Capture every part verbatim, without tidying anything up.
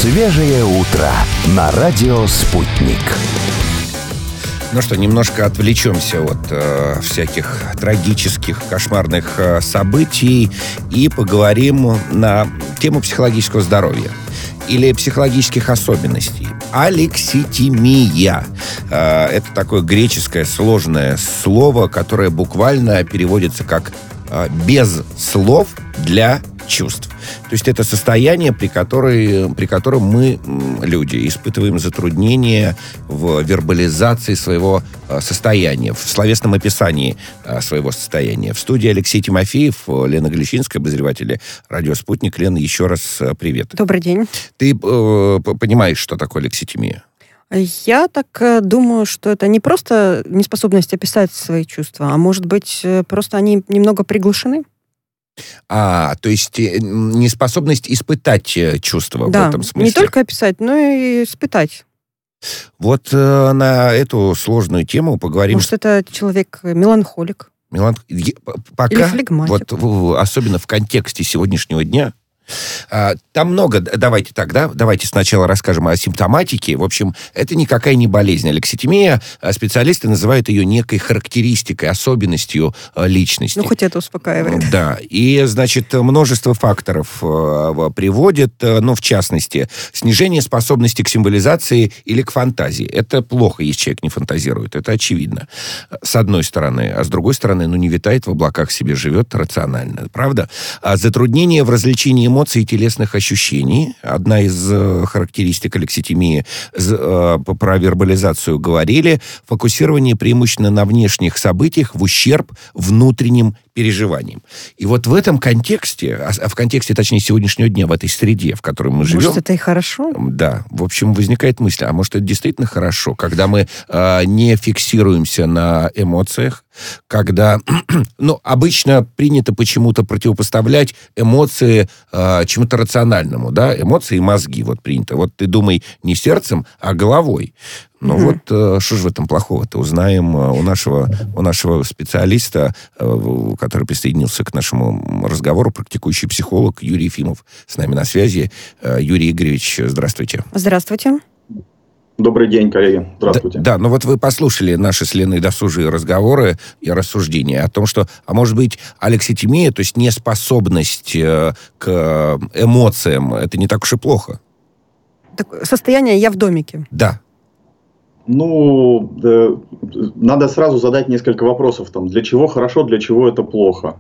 Свежее утро на радио «Спутник». Ну что, немножко отвлечемся от э, всяких трагических, кошмарных э, событий и поговорим на тему психологического здоровья или психологических особенностей. Алекситимия. Э, это такое греческое сложное слово, которое буквально переводится как э, «без слов для чувств». То есть это состояние, при, которой, при котором мы, люди, испытываем затруднения в вербализации своего состояния, в словесном описании своего состояния. В студии Алексей Тимофеев, Лена Глещинская, обозреватель радио «Спутник». Лена, еще раз привет. Добрый день. Ты э, понимаешь, что такое алекситимия? Я так думаю, что это не просто неспособность описать свои чувства, а может быть, просто они немного приглушены? А, то есть неспособность испытать чувства, да, в этом смысле. Не только описать, но и испытать. Вот э, на эту сложную тему поговорим. Может, это человек меланхолик? Мелан... Пока, или флегматик. Вот, особенно в контексте сегодняшнего дня. Там много, давайте так, да, давайте сначала расскажем о симптоматике. В общем, это никакая не болезнь. Алекситимия, специалисты называют ее некой характеристикой, особенностью личности. Ну, хоть это успокаивает. Да, и, значит, множество факторов приводит, ну, в частности, снижение способности к символизации или к фантазии. Это плохо, если человек не фантазирует, это очевидно, с одной стороны. А с другой стороны, ну, не витает в облаках, себе живет рационально, правда? А затруднение в развлечении эмоций и телесных ощущений. Одна из э, характеристик алекситимии, э, про вербализацию говорили. Фокусирование преимущественно на внешних событиях в ущерб внутренним переживаниям. И вот в этом контексте, а в контексте, точнее, сегодняшнего дня, в этой среде, в которой мы живем... Может, это и хорошо? Да. В общем, возникает мысль, а может, это действительно хорошо, когда мы э, не фиксируемся на эмоциях, когда, ну, обычно принято почему-то противопоставлять эмоции э, чему-то рациональному, да, эмоции и мозги, вот принято. Вот ты думай не сердцем, а головой. Ну mm-hmm. вот, что же в этом плохого-то? Узнаем у нашего, у нашего специалиста, который присоединился к нашему разговору, практикующий психолог Юрий Ефимов с нами на связи. Юрий Игоревич, здравствуйте. Здравствуйте. Добрый день, коллеги. Здравствуйте. Да, да, ну вот вы послушали наши с Леной досужие разговоры и рассуждения о том, что, а может быть, алекситимия, то есть неспособность э, к эмоциям, это не так уж и плохо. Так, состояние «я в домике». Да. Ну, э, надо сразу задать несколько вопросов. Там, для чего хорошо, для чего это плохо.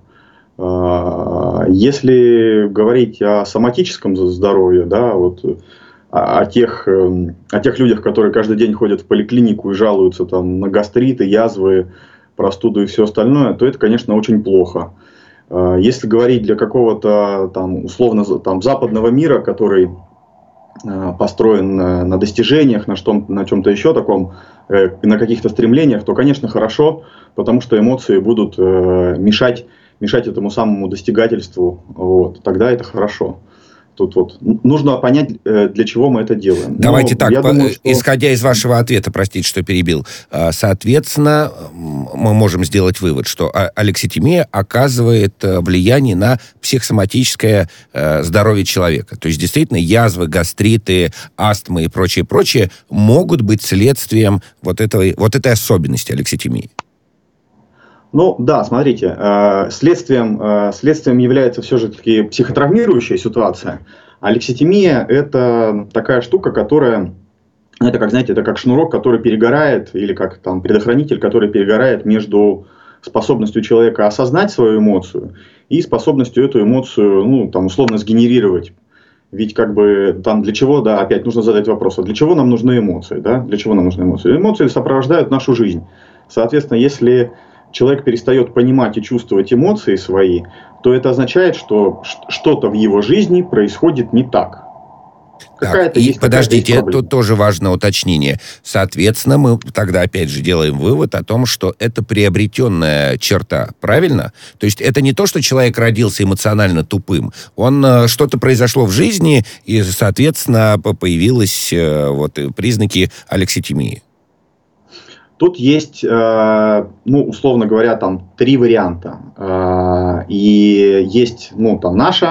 Э, если говорить о соматическом здоровье, да, вот... О тех, о тех людях, которые каждый день ходят в поликлинику и жалуются там, на гастриты, язвы, простуду и все остальное, то это, конечно, очень плохо. Если говорить для какого-то там, условно там, западного мира, который построен на достижениях, на, что, на чем-то еще таком, на каких-то стремлениях, то, конечно, хорошо, потому что эмоции будут мешать, мешать этому самому достигательству. Вот, тогда это хорошо. Тут вот нужно понять, для чего мы это делаем. Давайте Но так, по, думаю, что... исходя из вашего ответа, простите, что перебил, соответственно, мы можем сделать вывод, что алекситимия оказывает влияние на психосоматическое здоровье человека. То есть, действительно, язвы, гастриты, астмы и прочее, прочее могут быть следствием вот этой, вот этой особенности алекситимии. Ну да, смотрите, э, следствием, э, следствием является все-таки психотравмирующая ситуация. Алекситимия – это такая штука, которая, это как, знаете, это как шнурок, который перегорает, или как там предохранитель, который перегорает между способностью человека осознать свою эмоцию и способностью эту эмоцию, ну, там, условно сгенерировать. Ведь как бы там для чего, да, опять нужно задать вопрос, а для чего нам нужны эмоции, да? Для чего нам нужны эмоции? Эмоции сопровождают нашу жизнь. Соответственно, если человек перестает понимать и чувствовать эмоции свои, то это означает, что что-то в его жизни происходит не так. Так, и подождите, тут тоже важное уточнение. Соответственно, мы тогда опять же делаем вывод о том, что это приобретенная черта, правильно? То есть это не то, что человек родился эмоционально тупым. Он, что-то произошло в жизни, и, соответственно, появились вот признаки алекситимии. Тут есть, э, ну, условно говоря, там три варианта. Э, и есть, ну, там наша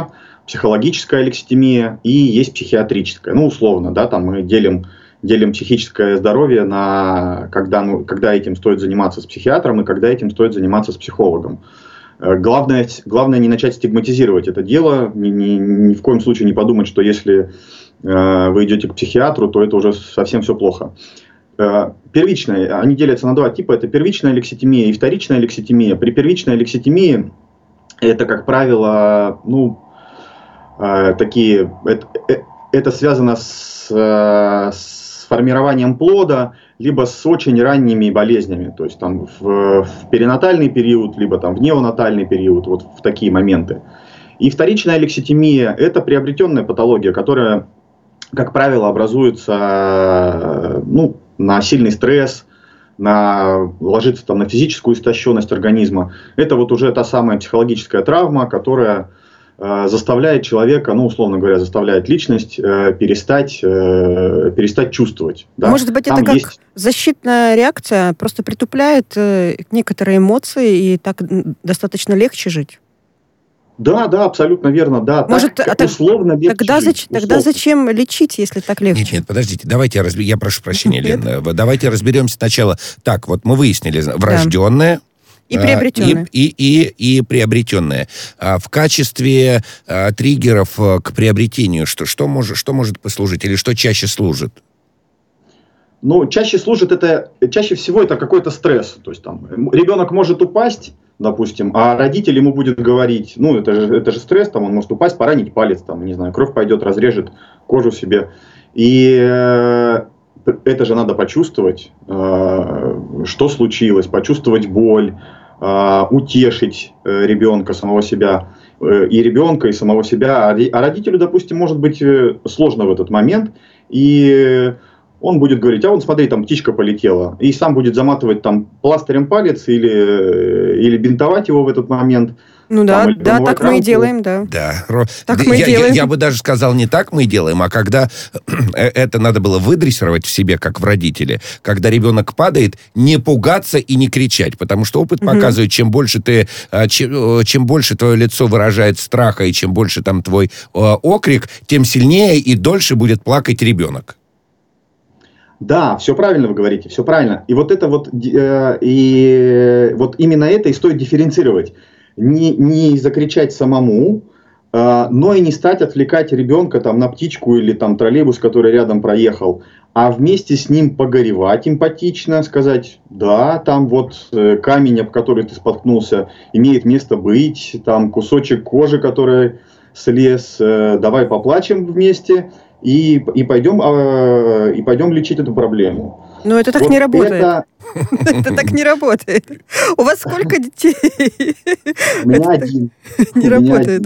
психологическая алекситимия и есть психиатрическая. Ну, условно, да, там мы делим, делим психическое здоровье на когда, ну, когда этим стоит заниматься с психиатром и когда этим стоит заниматься с психологом. Главное, главное не начать стигматизировать это дело, ни, ни, ни в коем случае не подумать, что если э, вы идете к психиатру, то это уже совсем все плохо. Э, первичная, они делятся на два типа, это первичная алекситимия и вторичная алекситимия. При первичной алекситимии это, как правило, ну, э, такие, это, это связано с, э, с формированием плода, либо с очень ранними болезнями, то есть там в, в перинатальный период, либо там в неонатальный период, вот в такие моменты. И вторичная алекситимия – это приобретенная патология, которая, как правило, образуется ну, на сильный стресс, на, ложится там, на физическую истощенность организма. Это вот уже та самая психологическая травма, которая э, заставляет человека, ну, условно говоря, заставляет личность э, перестать, э, перестать чувствовать. Да? Может быть, Там это как есть... защитная реакция, просто притупляет э, некоторые эмоции, и так достаточно легче жить? Да, да, абсолютно верно, да. Может, так, а условно легче тогда, жить, зач... условно. тогда зачем лечить, если так легче? Нет, нет, подождите, давайте я разбер... Я прошу прощения, Лена. Давайте разберемся сначала. Так, вот мы выяснили, врожденное. И приобретенное. И, и, и, и приобретенное. А в качестве а, триггеров к приобретению, что, что, может, что может послужить? Или что чаще служит? Ну, чаще служит это, чаще всего это какой-то стресс. То есть там ребенок может упасть, допустим, а родитель ему будет говорить, ну, это же, это же стресс, там он может упасть, поранить палец, там, не знаю, кровь пойдет, разрежет кожу себе. И э, это же надо почувствовать, э, что случилось, почувствовать боль, э, утешить э, ребенка, самого себя, э, и ребенка, и самого себя. А, а родителю, допустим, может быть э, сложно в этот момент, и он будет говорить, а вон смотри, там птичка полетела, и сам будет заматывать там пластырем палец или, или бинтовать его в этот момент. Ну да, там, да, так мы и делаем, да. Да. Так да, мы я, и делаем. Я, я бы даже сказал, не так мы и делаем, а когда это надо было выдрессировать в себе, как в родителе, когда ребенок падает, не пугаться и не кричать, потому что опыт угу. показывает, чем больше ты, чем, чем больше твое лицо выражает страха, и чем больше там твой окрик, тем сильнее и дольше будет плакать ребенок. Да, все правильно вы говорите, все правильно. И вот это вот, э, и вот именно это и стоит дифференцировать. Не, не закричать самому, э, но и не стать отвлекать ребенка там, на птичку или там троллейбус, который рядом проехал, а вместе с ним погоревать эмпатично, сказать, да, там вот э, камень, об который ты споткнулся, имеет место быть, там кусочек кожи, который слез, э, давай поплачем вместе. И, и, пойдем, э, и пойдем лечить эту проблему. Но это так вот не работает. Это... это так не работает. У вас сколько детей? У меня один. Не работает.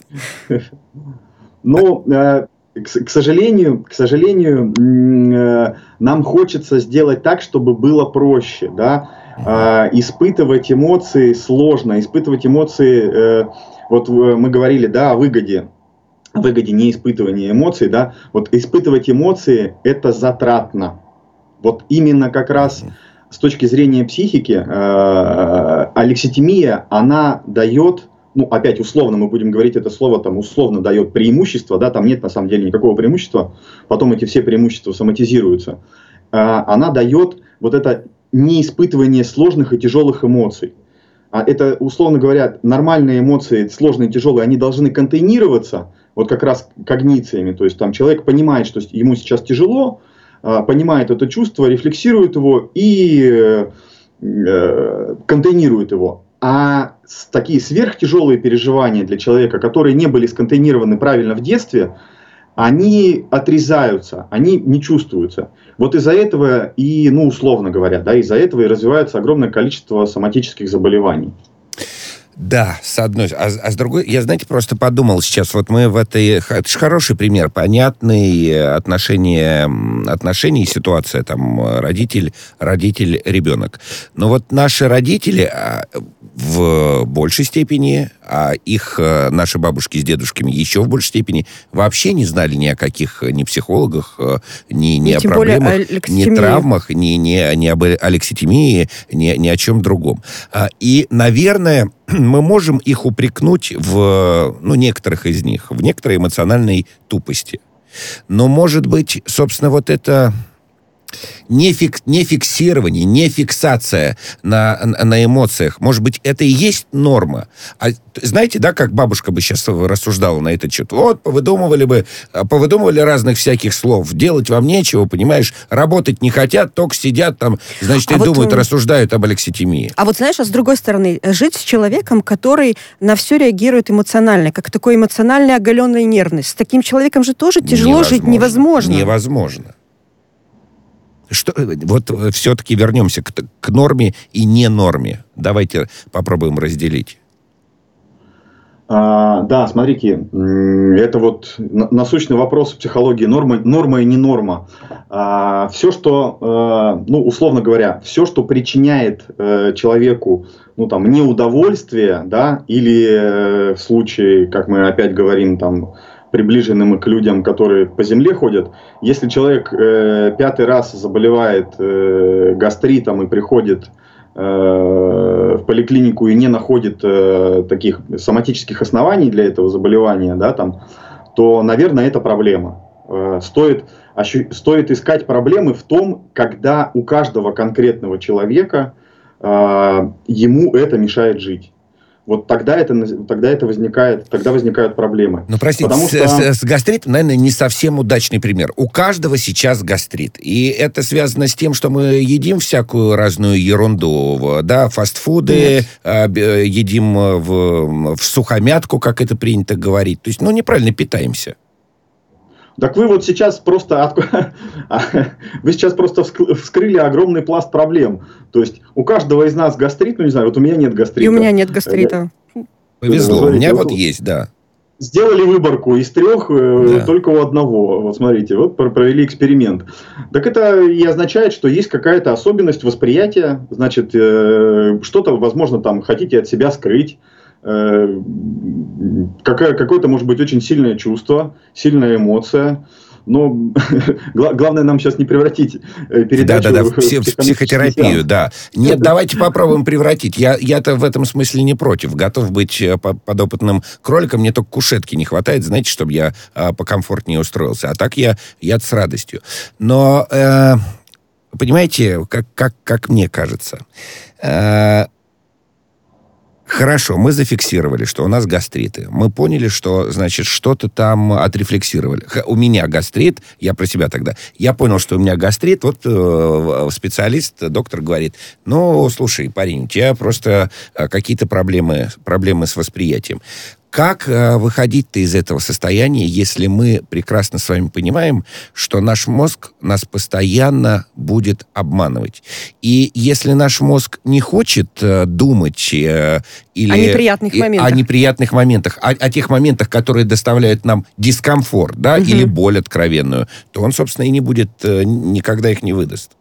Ну, к сожалению, к сожалению, нам хочется сделать так, чтобы было проще, да. Испытывать эмоции сложно, испытывать эмоции, вот мы говорили, да, о выгоде. О выгоде не испытывания эмоций, да, вот испытывать эмоции это затратно. Вот именно как раз с точки зрения психики э, алекситимия, она дает, ну опять условно мы будем говорить это слово, там условно дает преимущество, да, там нет на самом деле никакого преимущества, потом эти все преимущества соматизируются. Э, она дает вот это неиспытывание сложных и тяжелых эмоций. А это, условно говоря, нормальные эмоции, сложные и тяжелые, они должны контейнироваться, вот как раз когнициями, то есть там человек понимает, что ему сейчас тяжело, понимает это чувство, рефлексирует его и э, контейнирует его. А такие сверхтяжелые переживания для человека, которые не были сконтейнированы правильно в детстве, они отрезаются, они не чувствуются. Вот из-за этого и, ну, условно говоря, да, из-за этого и развивается огромное количество соматических заболеваний. Да, с одной, а, а с другой, я, знаете, просто подумал сейчас, вот мы в этой, это же хороший пример, понятный отношения, отношения и ситуация, там, родитель, родитель, ребенок. Но вот наши родители в большей степени, а их наши бабушки с дедушками еще в большей степени вообще не знали ни о каких, ни психологах, ни, ни о проблемах, ни травмах, ни, ни, ни об алекситимии, ни, ни о чем другом. И, наверное, мы можем их упрекнуть в, ну, некоторых из них, в некоторой эмоциональной тупости. Но, может быть, собственно, вот это не, фик, не фиксирование, не фиксация на, на эмоциях, может быть, это и есть норма. А знаете, да, как бабушка бы сейчас рассуждала на этот счет? Вот, повыдумывали бы, повыдумывали разных всяких слов. Делать вам нечего, понимаешь? Работать не хотят, только сидят там, значит, и а думают, вот, рассуждают об алекситимии. А вот, знаешь, а с другой стороны, жить с человеком, который на все реагирует эмоционально, как такой эмоциональный оголенный нервность, с таким человеком же тоже тяжело невозможно, жить, невозможно. Невозможно. Что, вот все-таки вернемся к, к норме и не норме. Давайте попробуем разделить. А, да, смотрите, это вот насущный вопрос в психологии. Норма, норма и не норма. А, все, что, ну, условно говоря, все, что причиняет человеку, ну, там, неудовольствие, да, или в случае, как мы опять говорим, там, приближенным к людям, которые по земле ходят. Если человек э, пятый раз заболевает э, гастритом и приходит э, в поликлинику и не находит э, таких соматических оснований для этого заболевания, да, там, то, наверное, это проблема. Э, стоит, ощу- стоит искать проблемы в том, когда у каждого конкретного человека э, ему это мешает жить. Вот тогда это, тогда это возникает, тогда возникают проблемы. Ну, простите, с, что... с, с гастритом, наверное, не совсем удачный пример. У каждого сейчас гастрит. И это связано с тем, что мы едим всякую разную ерунду. Да, фастфуды, э, едим в, в сухомятку, как это принято говорить. То есть, ну, неправильно питаемся. Так вы вот сейчас просто вы сейчас просто вскрыли огромный пласт проблем. То есть у каждого из нас гастрит, ну не знаю, вот у меня нет гастрита. И у меня нет гастрита. Повезло, у меня вот есть, да. Сделали выборку из трех, да. Только у одного. Вот смотрите, вот провели эксперимент. Так это и означает, что есть какая-то особенность восприятия. Значит, что-то, возможно, там хотите от себя скрыть. Какое- какое-то, может быть, очень сильное чувство, сильная эмоция. Но главное нам сейчас не превратить передачу да, да, да, в, в, псих- в психотерапию, да. Нет, давайте попробуем превратить. Я, я-то в этом смысле не против. Готов быть подопытным кроликом. Мне только кушетки не хватает, знаете, чтобы я а, покомфортнее устроился. А так я, я с радостью. Но, э, понимаете, как, как, как мне кажется... Э, Хорошо, мы зафиксировали, что у нас гастриты. Мы поняли, что, значит, что-то там отрефлексировали. Х- У меня гастрит, я про себя тогда. Я понял, что у меня гастрит. Вот э, специалист, доктор говорит, ну, слушай, парень, у тебя просто э, какие-то проблемы, проблемы с восприятием. Как э, выходить-то из этого состояния, если мы прекрасно с вами понимаем, что наш мозг нас постоянно будет обманывать? И если наш мозг не хочет э, думать э, или, о неприятных и, моментах, о, неприятных моментах о, о тех моментах, которые доставляют нам дискомфорт, да, угу. или боль откровенную, то он, собственно, и не будет, э, никогда их не выдаст.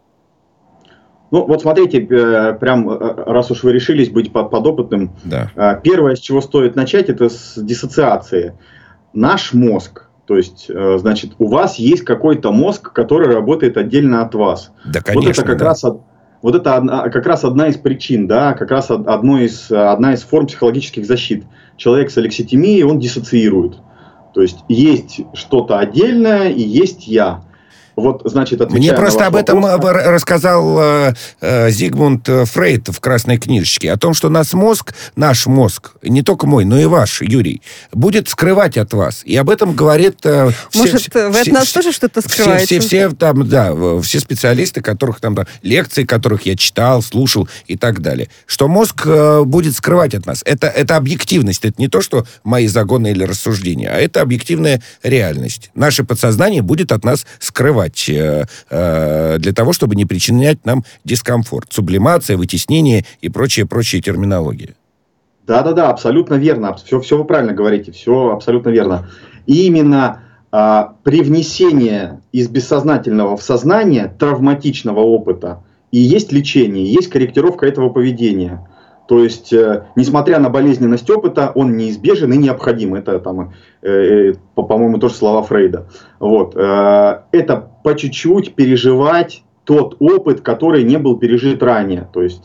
Ну, вот смотрите, прям, раз уж вы решились быть подопытным, да. Первое, с чего стоит начать, это с диссоциации. Наш мозг, то есть, значит, у вас есть какой-то мозг, который работает отдельно от вас. Да, конечно, вот это как да. раз, вот это одна, как раз одна из причин, да, как раз одно из, одна из форм психологических защит. Человек с алекситимией, он диссоциирует. То есть, есть что-то отдельное и есть я. Вот, значит, Мне просто об этом вопрос... рассказал э, э, Зигмунд Фрейд в «Красной книжечке». О том, что наш мозг, наш мозг, не только мой, но и ваш, Юрий, будет скрывать от вас. И об этом говорит... Э, все, Может, все, вы от нас все, тоже что-то скрываете? Все, все, все, там, да, все специалисты, которых там, там, лекции, которых я читал, слушал и так далее. Что мозг э, будет скрывать от нас. Это, это объективность. Это не то, что мои загоны или рассуждения, а это объективная реальность. Наше подсознание будет от нас скрывать для того, чтобы не причинять нам дискомфорт. Сублимация, вытеснение и прочие-прочие терминологии. Да-да-да, абсолютно верно. Все, все вы правильно говорите, все абсолютно верно. И именно а, при внесении из бессознательного в сознание травматичного опыта и есть лечение, есть корректировка этого поведения. То есть, э, несмотря на болезненность опыта, он неизбежен и необходим. Это, там, э, э, по- по-моему, тоже слова Фрейда. Вот. Э, это по чуть-чуть переживать тот опыт, который не был пережит ранее. То есть,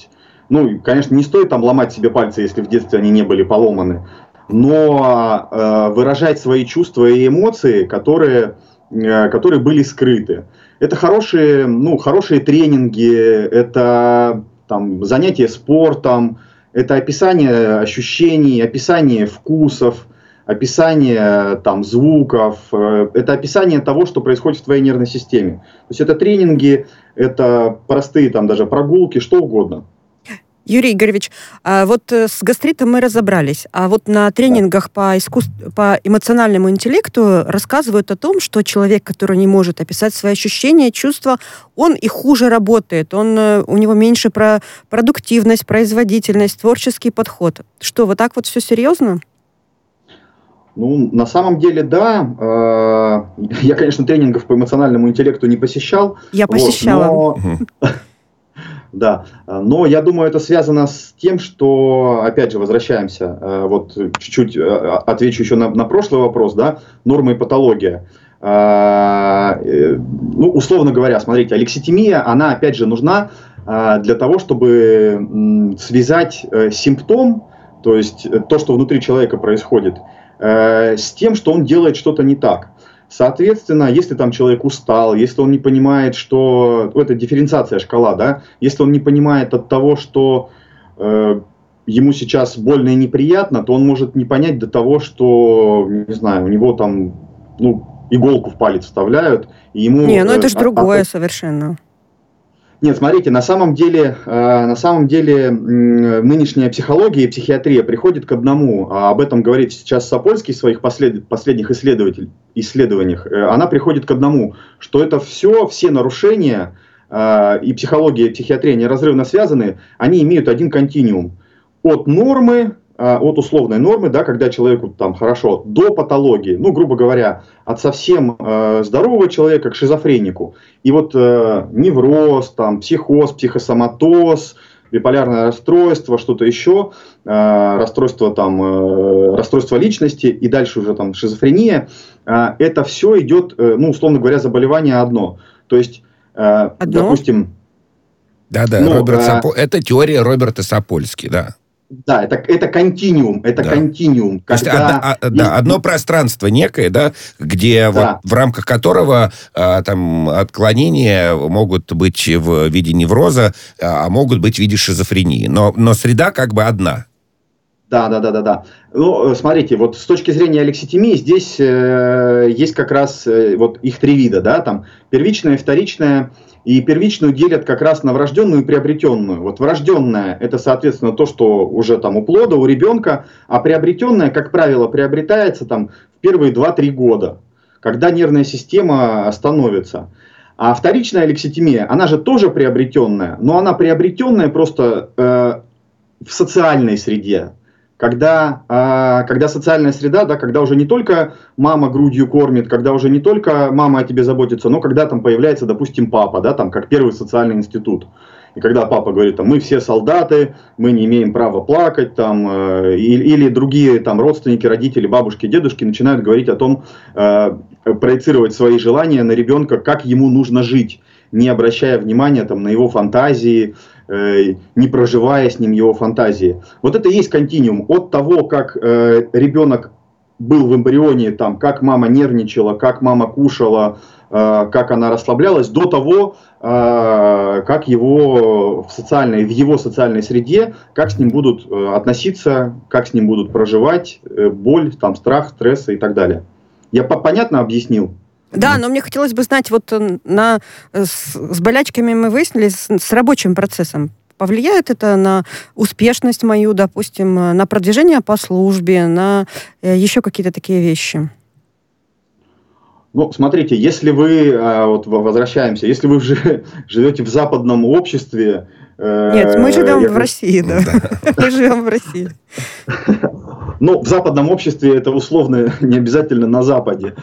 Ну, конечно, не стоит там ломать себе пальцы, если в детстве они не были поломаны, но э, выражать свои чувства и эмоции, которые, э, которые были скрыты. Это хорошие, ну, хорошие тренинги, это там, занятия спортом, это описание ощущений, описание вкусов, описание там, звуков, э, это описание того, что происходит в твоей нервной системе. То есть это тренинги, это простые там, даже прогулки, что угодно. Юрий Игоревич, а вот с гастритом мы разобрались, а вот на тренингах по, искусств... по эмоциональному интеллекту рассказывают о том, что человек, который не может описать свои ощущения, чувства, он и хуже работает, он, у него меньше про продуктивность, производительность, творческий подход. Что, вот так вот все серьезно? Ну, на самом деле, да. Я, конечно, тренингов по эмоциональному интеллекту не посещал. Я посещала. Вот, но... Да, но я думаю, это связано с тем, что, опять же, возвращаемся, вот чуть-чуть отвечу еще на, на прошлый вопрос, да, нормы и патология. Ну, условно говоря, смотрите, алекситимия, она, опять же, нужна для того, чтобы связать симптом, то есть то, что внутри человека происходит, с тем, что он делает что-то не так. Соответственно, если там человек устал, если он не понимает, что... Это дифференциация шкала, да? Если он не понимает от того, что э, ему сейчас больно и неприятно, то он может не понять до того, что, не знаю, у него там, ну, иголку в палец вставляют, и ему... Не, ну это же э, другое от... совершенно. Нет, смотрите, на самом деле, э, на самом деле э, нынешняя психология и психиатрия приходит к одному, а об этом говорит сейчас Сапольский в своих послед... последних исследованиях. Э, она приходит к одному, что это все, все нарушения, э, и психология, и психиатрия неразрывно связаны, они имеют один континуум. От нормы, э, от условной нормы, да, когда человеку там хорошо, до патологии, ну, грубо говоря, от совсем э, здорового человека к шизофренику. И вот э, невроз, там, психоз, психосоматоз, биполярное расстройство, что-то еще, э, расстройство, там, э, расстройство личности и дальше уже там шизофрения, э, это все идет, э, ну, условно говоря, заболевание одно. То есть, э, допустим... Да-да, ну, Роберт э, Сапо... это теория Роберта Сапольски, да. Да, это, это континуум, это да. континуум. Когда... То есть, одно, есть... да, одно пространство некое, да, где да. вот в рамках которого а, там отклонения могут быть в виде невроза, а могут быть в виде шизофрении. Но, но среда как бы одна. Да, да, да, да, да. Ну, смотрите, вот с точки зрения алекситимии здесь э, есть как раз э, вот их три вида, да, там первичная, вторичная. И первичную делят как раз на врожденную и приобретенную. Вот врожденная – это, соответственно, то, что уже там у плода, у ребенка, а приобретенная, как правило, приобретается там в первые два-три года, когда нервная система становится. А вторичная алекситимия, она же тоже приобретенная, но она приобретенная просто э, в социальной среде. Когда, э, когда социальная среда, да, когда уже не только мама грудью кормит, когда уже не только мама о тебе заботится, но когда там появляется, допустим, папа, да, там, как первый социальный институт. И когда папа говорит, там, мы все солдаты, мы не имеем права плакать, там, э, или, или другие там, родственники, родители, бабушки, дедушки начинают говорить о том, э, проецировать свои желания на ребенка, как ему нужно жить, не обращая внимания там, на его фантазии, не проживая с ним его фантазии. Вот это и есть континуум. От того, как э, ребенок был в эмбрионе, там, как мама нервничала, как мама кушала, э, как она расслаблялась, до того, э, как его в, социальной, в его социальной среде, как с ним будут э, относиться, как с ним будут проживать, э, боль, там, страх, стресс и так далее. Я понятно объяснил? Да, но мне хотелось бы знать, вот на, с, с болячками мы выяснили, с, с рабочим процессом. Повлияет это на успешность мою, допустим, на продвижение по службе, на э, еще какие-то такие вещи? Ну, смотрите, если вы, вот возвращаемся, если вы живете в западном обществе... Нет, мы живем я... в России, да. Мы живем в России. Ну, в западном обществе это условно не обязательно на Западе.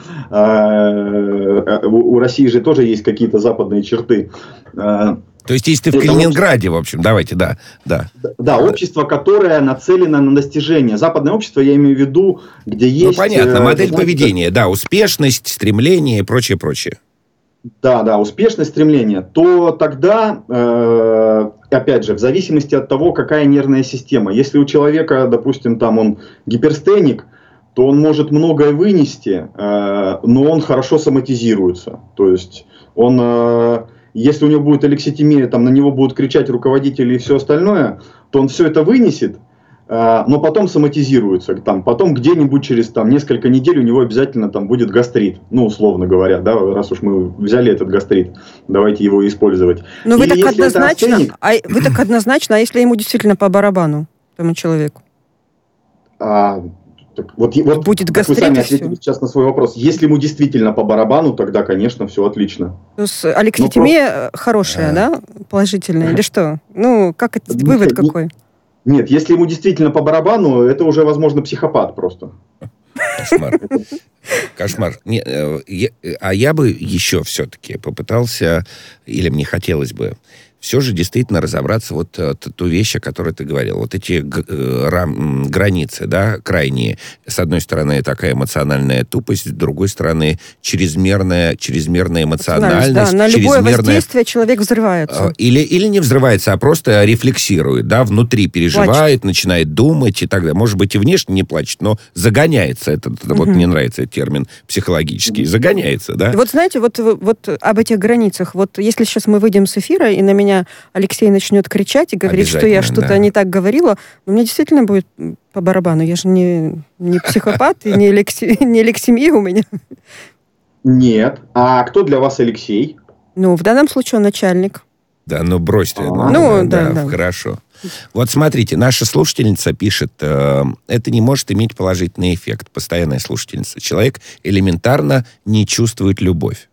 У России же тоже есть какие-то западные черты. То есть, если ты в Калининграде, в общем, давайте, да, да. Да, общество, которое нацелено на достижение. Западное общество, я имею в виду, где есть... Ну, понятно, модель знаете, поведения, да, успешность, стремление и прочее, прочее. Да, да, успешность, стремление. То тогда э, опять же, в зависимости от того, какая нервная система. Если у человека, допустим, там он гиперстеник, то он может многое вынести, э, но он хорошо соматизируется. То есть он, э, если у него будет алекситимия, там на него будут кричать руководители и все остальное, то он все это вынесет, э, но потом соматизируется. Там, потом где-нибудь через там, несколько недель у него обязательно там, будет гастрит. Ну, условно говоря, да, раз уж мы взяли этот гастрит, давайте его использовать. Но вы так, однозначно, астеник, а вы так однозначно, а если ему действительно по барабану, тому человеку? А, так, вот, вот, будет гастрит, вы сами и ответили все. Сейчас на свой вопрос. Если ему действительно по барабану, тогда, конечно, все отлично. То есть алекситимия просто... хорошая, а... да? Положительная, или что? Ну, как это, Нет, вывод не, какой? Нет, если ему действительно по барабану, это уже, возможно, психопат просто. Кошмар. Кошмар. Не, я, а я бы еще все-таки попытался, или мне хотелось бы, все же действительно разобраться вот э, ту вещь, о которой ты говорил. Вот эти э, рам, границы, да, крайние. С одной стороны, такая эмоциональная тупость, с другой стороны, чрезмерная, чрезмерная эмоциональность. Да, на любое чрезмерная... воздействие человек взрывается. Или, или не взрывается, а просто рефлексирует, да, внутри переживает, плачет. Начинает думать и так далее. Может быть, и внешне не плачет, но загоняется. Это, угу. Вот мне нравится этот термин психологический. Загоняется, да? Вот знаете, вот, вот об этих границах. Вот если сейчас мы выйдем с эфира, и на меня Алексей начнет кричать и говорить, что я что-то да. не так говорила, но мне действительно будет по барабану. Я же не, не психопат и не, лекси, не лексемия у меня. Нет. А кто для вас Алексей? Ну, в данном случае он начальник. Да, ну брось ты. Ну, ну, да, да, да, да. Хорошо. Вот смотрите, наша слушательница пишет, э, это не может иметь положительный эффект. Постоянная слушательница. Человек элементарно не чувствует любовь.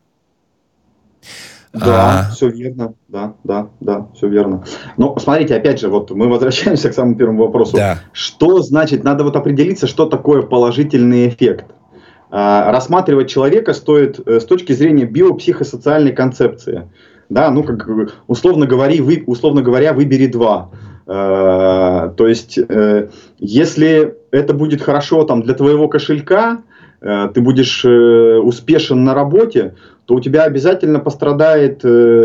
Да, а... все верно, да, да, да, все верно. Но смотрите, опять же, вот мы возвращаемся к самому первому вопросу. Да. Что значит, надо вот определиться, что такое положительный эффект. А, рассматривать человека стоит с точки зрения биопсихосоциальной концепции. Да, ну, как условно говоря, вы, условно говоря, выбери два. А, то есть, э, если это будет хорошо там, для твоего кошелька, э, ты будешь э, успешен на работе, то у тебя обязательно пострадает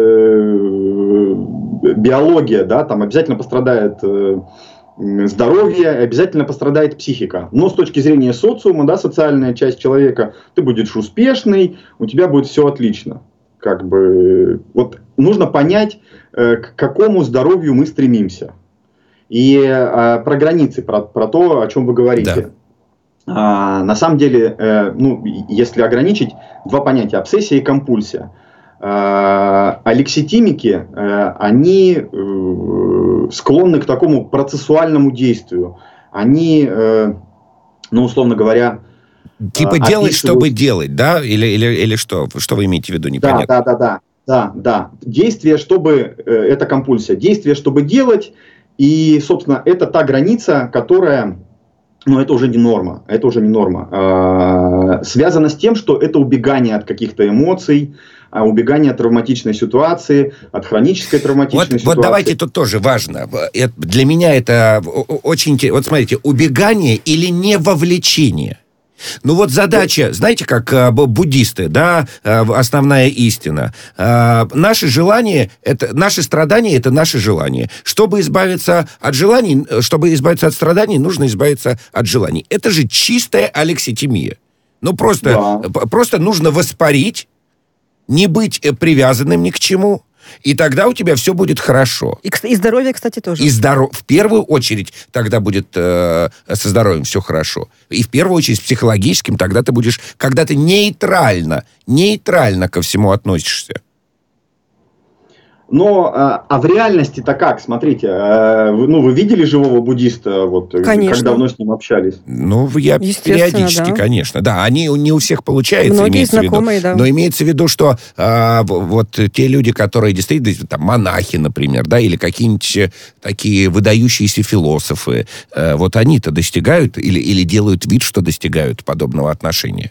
э, биология, да, там обязательно пострадает э, здоровье, обязательно пострадает психика. Но с точки зрения социума, да, социальная часть человека, ты будешь успешный, у тебя будет все отлично. Как бы, вот нужно понять, э, к какому здоровью мы стремимся. И э, про границы, про, про то, о чем вы говорите. Да. А, на самом деле, э, ну, если ограничить, два понятия: обсессия и компульсия. А, алекситимики, э, они э, склонны к такому процессуальному действию. Они, э, ну, условно говоря, типа описывают... делать, чтобы делать, да? Или, или, или что? Что вы имеете в виду? Непонятно. Да, да, да, да, да, да. Действие, чтобы... Э, это компульсия. Действие, чтобы делать. И, собственно, это та граница, которая... Но это уже не норма. Это уже не норма. А, связано с тем, что это убегание от каких-то эмоций, убегание от травматичной ситуации, от хронической травматичной вот, ситуации. Вот давайте тут тоже важно. Это, для меня это очень интересно. Вот смотрите, убегание или не вовлечение? Ну вот задача, знаете, как буддисты, да, основная истина. Наши желания, это, наши страдания, это наши желания. Чтобы избавиться от желаний, чтобы избавиться от страданий, нужно избавиться от желаний. Это же чистая алекситимия. Ну просто, да. просто нужно воспарить, не быть привязанным ни к чему, и тогда у тебя все будет хорошо. И, и здоровье, кстати, тоже. И здоров... В первую очередь тогда будет э, со здоровьем все хорошо. И в первую очередь с психологическим тогда ты будешь, когда ты нейтрально, нейтрально ко всему относишься. Но, а, а в реальности-то как? Смотрите, а, вы, ну, вы видели живого буддиста, вот, как давно с ним общались? Ну, я периодически, да. конечно. Да, они не у всех получается, многие имеется знакомые, в виду. Да. Но имеется в виду, что а, вот те люди, которые действительно, там, монахи, например, да, или какие-нибудь такие выдающиеся философы, а, вот они-то достигают или, или делают вид, что достигают подобного отношения.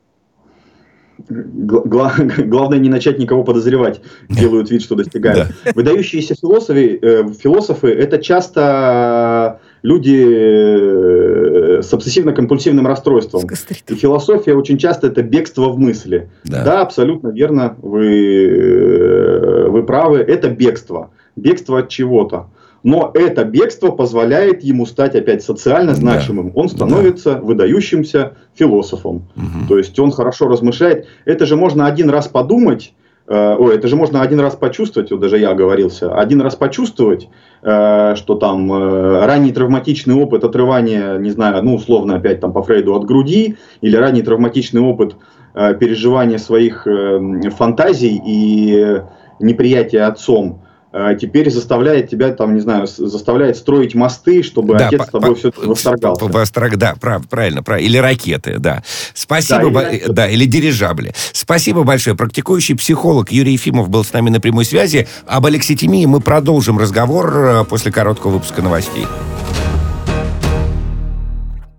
Гла- главное не начать никого подозревать, делают вид, что достигают. Да. Выдающиеся философы, э, философы это часто люди с обсессивно-компульсивным расстройством. И философия очень часто это бегство в мысли. Да, да абсолютно верно, вы, вы правы, это бегство. бегство от чего-то. Но это бегство позволяет ему стать опять социально значимым. Да. Он становится да. выдающимся философом. Угу. То есть он хорошо размышляет. Это же можно один раз подумать, э, ой, это же можно один раз почувствовать, вот даже я оговорился, один раз почувствовать, э, что там э, ранний травматичный опыт отрывания, не знаю, ну условно опять там по Фрейду от груди, или ранний травматичный опыт э, переживания своих э, фантазий и неприятия отцом, теперь заставляет тебя, там, не знаю, заставляет строить мосты, чтобы да, отец по, с тобой по, все восторгался. Восторг, да, прав, правильно, правильно. Или ракеты, да. Спасибо, да, или, бо... да, или дирижабли. Спасибо большое. Практикующий психолог Юрий Ефимов был с нами на прямой связи. Об алекситимии мы продолжим разговор после короткого выпуска новостей.